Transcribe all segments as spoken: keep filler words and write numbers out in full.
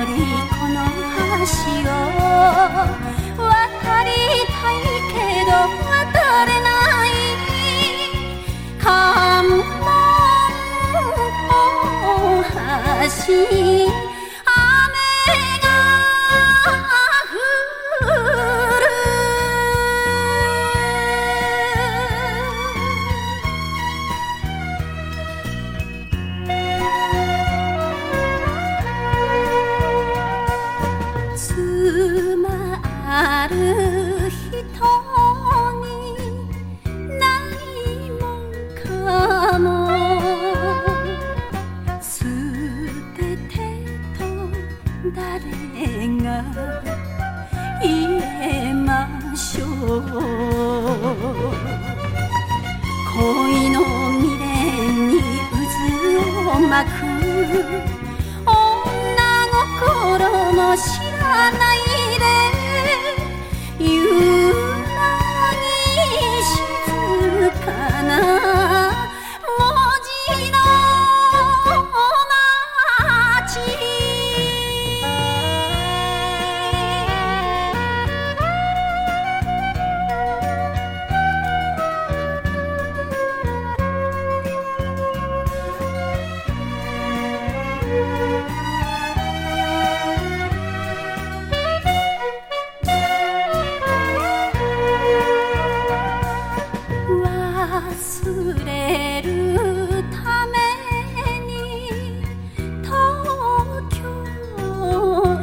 りこの橋を渡りたいけど渡れない関門大橋ある人にないもんかも捨ててと誰が言えましょう。恋の未練に渦を巻く女心も知らないで夕凪静かな文字の街忘れるために東京へ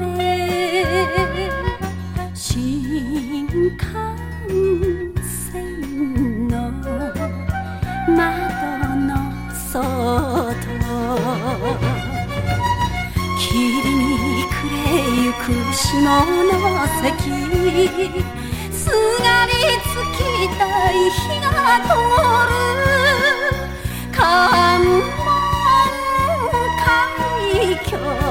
新幹線の窓の外霧に暮れゆく下関すがりつきたい日が通る関門海峡